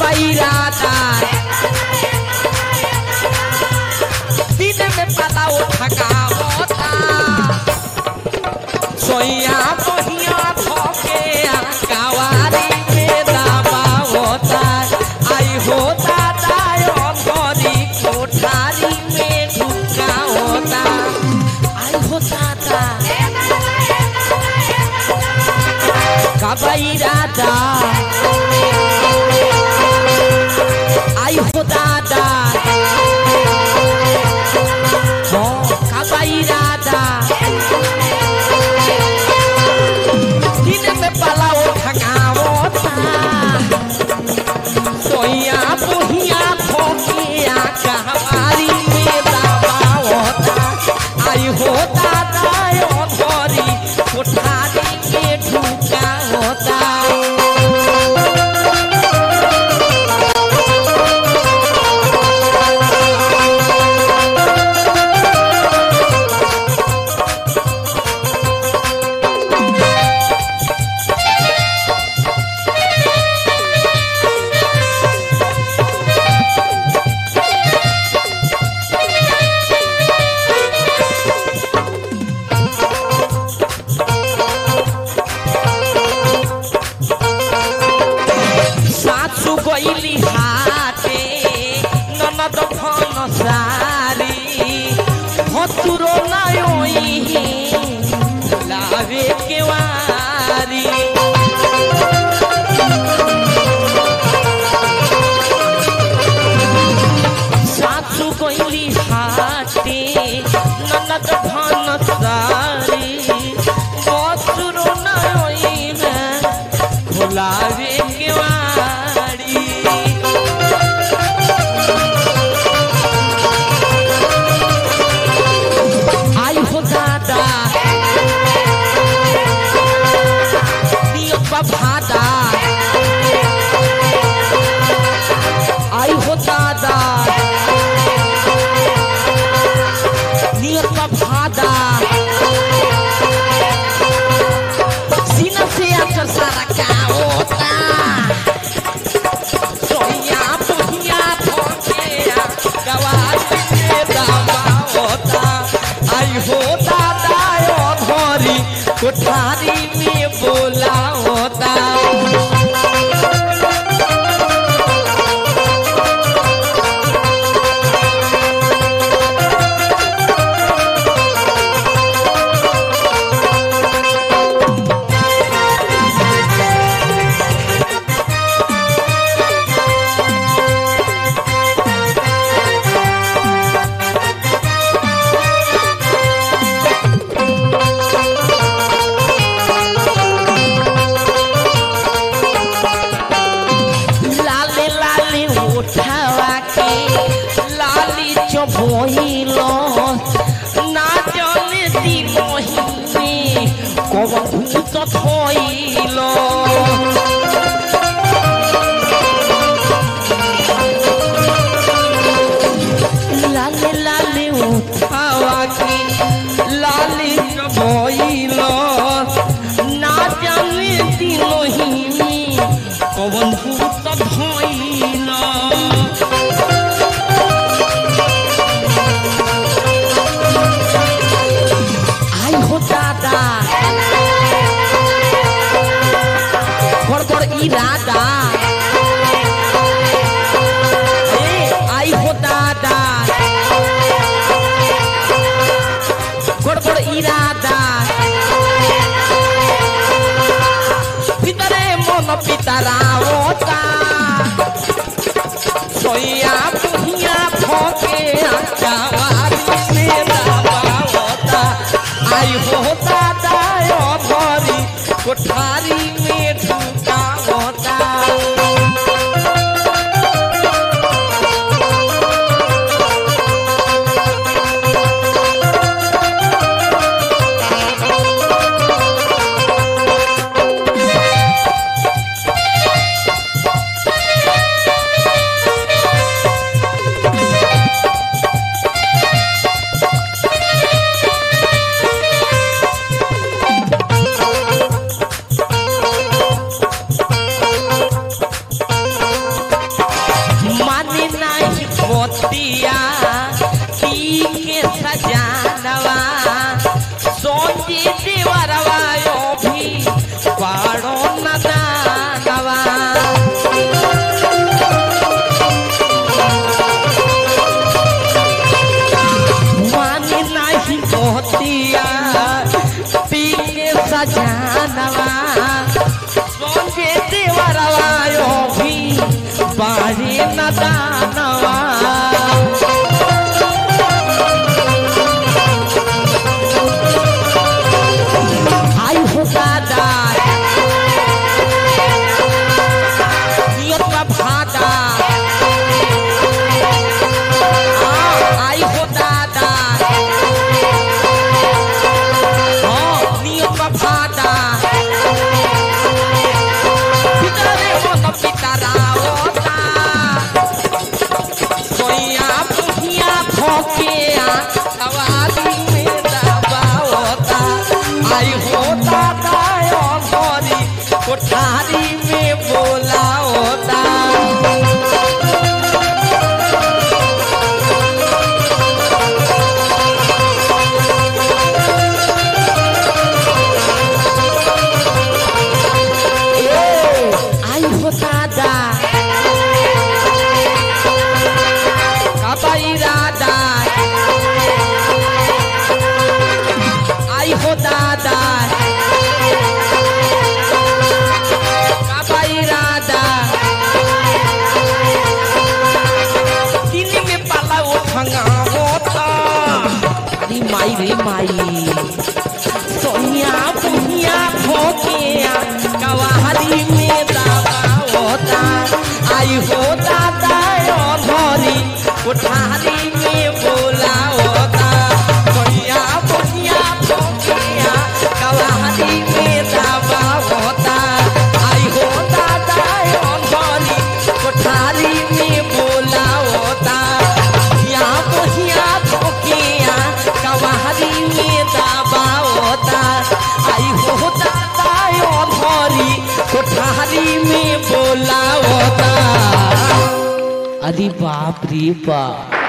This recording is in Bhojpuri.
इरादा दिन में पता उठका होता सोया बहिया धोके कवारी में दावा होता आई होता दायो गोरी कोठारी में ढुका होता आई होता दा कब इरादा आई हो दादा हो कब इरादा दिन में पला उठकावता सोया बुहिया भोगिया कहारी में दावा होता आई हो दादा यो धोरी कोठारी में ढुका होता गईली हाथे ननद भन सारी हतुरो नायोई लावे केवारी सासु गईली हाथे ननद भन सारी हतुरो नायोई लावे केवारी आई हो दादा नियत भादा आई हो दादा नियत भादा सीना से आकर सारा क्या होता सोया बुहिया भोगिया गवारी में दावा होता आई हो दादा यो धोरी कोठारी में बोला होता भोइलो ना जाने दी मोहिनी कब भूत थोइलो लाले लाले उठावा की लाली भोइलो ना जाने दी मोहिनी कब भूत थोइलो इरादा आई हो दादा गड़बड़ इरादा भीतरे मन पितरा होता सोया बुहिया भोगे कवारी में दावा होता आई हो दादा यो धोरी कोठारी में ढुका होता बारी नदानवा आई हो दादा नियत भादा आई हो दादा नियत भादा पितरे मन पितरा होता सोया पुहिया धोकिया आवाज़ी में दबा होता आई हो दादा अंधरी कोठारी में बोला होता आई हो दादा कबाई राधा आई हो दादा कबाई राधा दिन में पाला उठंगा होता अरे माई रे माई सोनिया पुनिया भोकिया कवाहरी में दावा होता आई हो दादा अंधरी कोठारी में बोला होता सोनिया पुनिया भोकिया कवाहरी में दावा होता आई हो दादा अंधरी कोठारी में बोला होता या पुनिया भोकिया कवाहरी में दावा होता आई हो दादा अंधरी कोठारी में बोला होता अरे बाप रे बाप।